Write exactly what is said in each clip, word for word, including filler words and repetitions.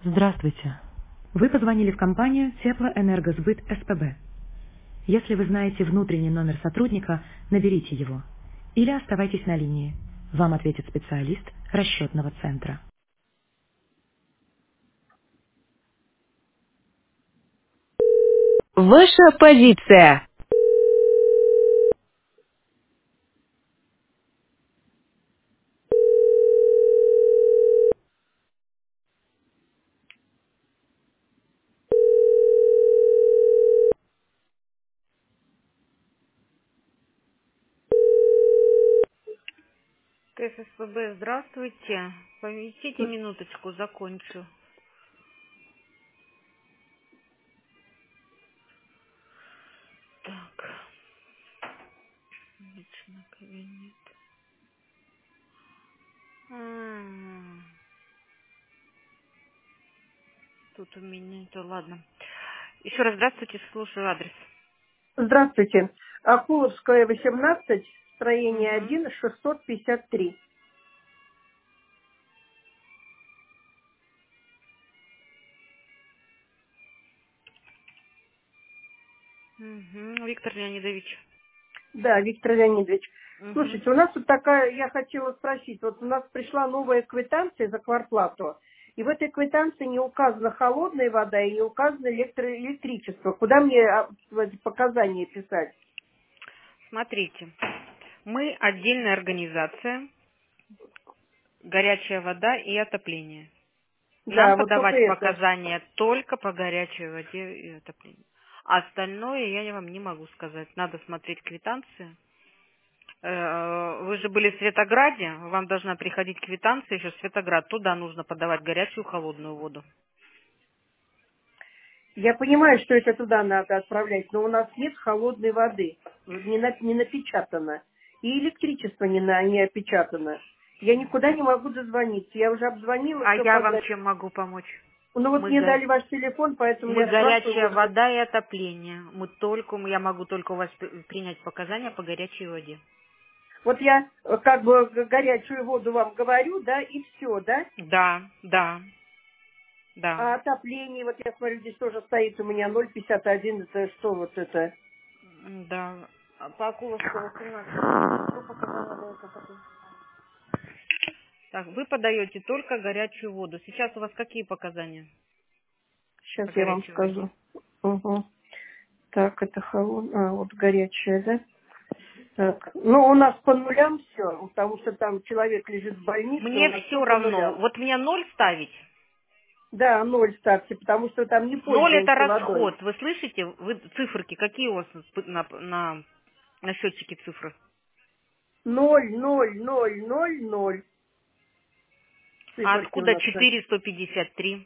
Здравствуйте. Вы позвонили в компанию Теплоэнергосбыт СПБ. Если вы знаете внутренний номер сотрудника, наберите его. Или оставайтесь на линии. Вам ответит специалист расчетного центра. Ваша позиция. КССПБ, здравствуйте. Поместите минуточку, закончу. Так, лично кабинет. М, Тут у меня это, ладно. Еще раз здравствуйте, слушаю адрес. Здравствуйте. Акуловская, восемнадцать, строение Угу. один, шестьсот пятьдесят три. Угу. Виктор Леонидович. Да, Виктор Леонидович. Угу. Слушайте, у нас тут такая, я хотела спросить, вот у нас пришла новая квитанция за квартплату, и в этой квитанции не указана холодная вода и не указано электро- электричество. Куда мне а, эти показания писать? Смотрите, мы отдельная организация, горячая вода и отопление. Нам Да, вот только подавать это. показания только по горячей воде и отоплению. А остальное я вам не могу сказать. Надо смотреть квитанции. Э, Вы же были в Светограде, вам должна приходить квитанция еще в Светоград. Туда нужно подавать горячую, холодную воду. Я понимаю, что это туда надо отправлять, но у нас нет холодной воды, не, на- не напечатано. И электричество не, на, не опечатано. Я никуда не могу дозвониться. Я уже обзвонила А все я вам подряд. чем могу помочь? Ну вот Мы, мне го- дали ваш телефон, поэтому мы я спрашиваю. горячая Вот, вода и отопление. Мы только, я могу только у вас п- принять показания по горячей воде. вот я э, как бы г- горячую воду вам говорю, да, и все, да. Да, да, да. А отопление, вот я смотрю, здесь тоже стоит у меня ноль пятьдесят один, это что вот это? М, Да. А по Акуловского семнадцать. Что показания дается отопление? Так, вы подаете только горячую воду. Сейчас у вас какие показания Сейчас по я вам горячей воде? скажу. Угу. Так, это холодная, а, вот горячая, да? Так. Ну, у нас по нулям все, потому что там человек лежит в больнице, у Мне нас все все по равно. нулям. Вот мне ноль ставить. Да, ноль ставьте, потому что там не Ноль это пользуемся водой. расход. Вы слышите? Вы циферки какие у вас на, на, на счетчике цифры? Ноль, ноль, ноль, ноль, ноль. А Циферки у откуда нас. Да. четыре сто пятьдесят три?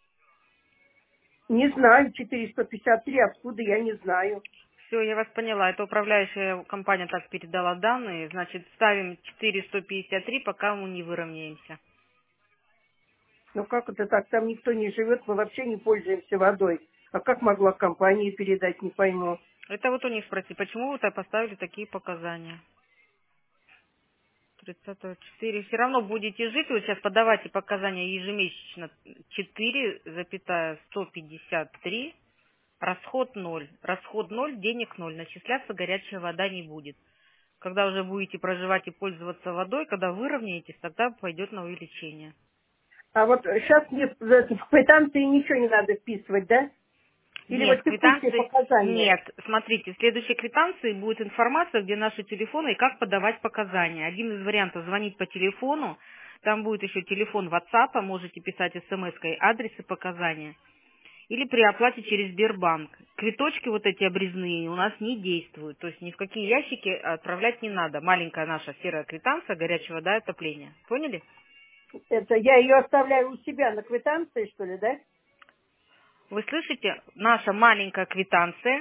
Не знаю, четыреста пятьдесят три, откуда, я не знаю. Все, я вас поняла. Это управляющая компания так передала данные. Значит, ставим четыре сто пятьдесят три, пока мы не выровняемся. Ну как это так, там никто не живет, мы вообще не пользуемся водой. А как могла компания передать, не пойму. Это вот у них спроси, почему вы так поставили такие показания? тридцатого четыре. Все равно будете жить, вы сейчас подавайте показания ежемесячно четыре сто пятьдесят три, расход ноль. Расход ноль, денег ноль, начисляться горячая вода не будет. Когда уже будете проживать и пользоваться водой, когда выровняетесь, тогда пойдет на увеличение. А вот сейчас мне в это- в квитанции ничего не надо вписывать, да? Или Нет, вот текущие квитанции показания. нет. Смотрите, в следующей квитанции будет информация, где наши телефоны и как подавать показания. Один из вариантов звонить по телефону, там будет еще телефон WhatsApp, можете писать смс-кой адрес и показания. Или при оплате через Сбербанк. Квиточки вот эти обрезные у нас не действуют, то есть ни в какие ящики отправлять не надо. Маленькая наша серая квитанция, горячая вода и отопление. Поняли? Это я ее оставляю у себя на квитанции, что ли, да? Вы слышите? Наша маленькая квитанция,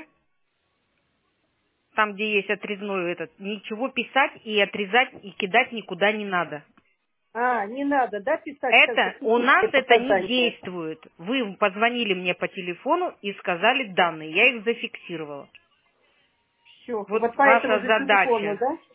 там, где есть отрезной этот, ничего писать и отрезать и кидать никуда не надо. А, не надо, да, писать как бы Это у нас текущие это не показания? действует. Вы позвонили мне по телефону и сказали данные, я их зафиксировала. Все. И Вот вот по этому ваша же телефону, задача да?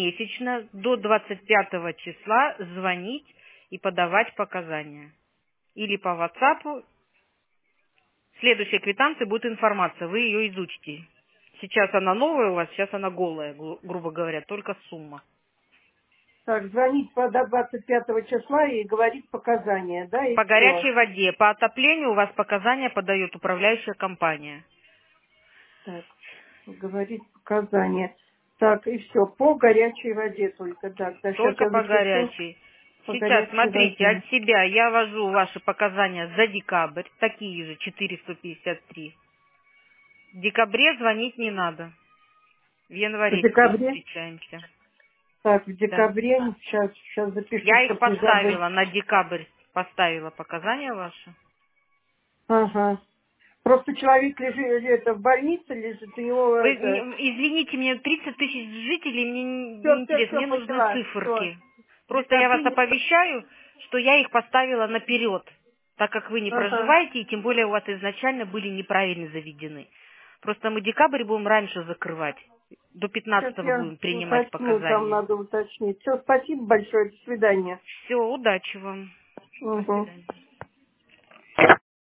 ежемесячно до двадцать пятого числа звонить и подавать показания. или по WhatsApp. В следующей квитанции будет информация, вы ее изучите. Сейчас она новая у вас, сейчас она голая, гру- грубо говоря, только сумма. Так, звонить по- до двадцать пятого числа и говорить показания, да, и По все. горячей воде, по отоплению у вас показания подает управляющая компания. Так, говорить показания. Так, и все, по горячей воде только, да. Да, сейчас Только я по запишу горячей. по Сейчас, горячей смотрите, воде. от себя я ввожу ваши показания за декабрь, такие же, четыреста пятьдесят три. В декабре звонить не надо. В В январе теперь декабре? встречаемся. Так, в Да. декабре, сейчас, сейчас запишу, Я их чтобы не забыть. поставила на декабрь, поставила показания ваши. Ага. Просто человек лежит, это, в больнице лежит, у него Вы, это... м, извините, мне тридцать тысяч жителей, мне не Все, не все, интересно, все, мне нужны поняла. Все. циферки. В Просто я вас декабре не... оповещаю, что я их поставила наперед, так как вы не Ага. проживаете, и тем более у вас изначально были неправильно заведены. Просто мы декабрь будем раньше закрывать. До Сейчас пятнадцатого я будем принимать уточню, там показания. надо уточнить. Все, спасибо большое, до свидания. Все, удачи вам. До Угу. свидания.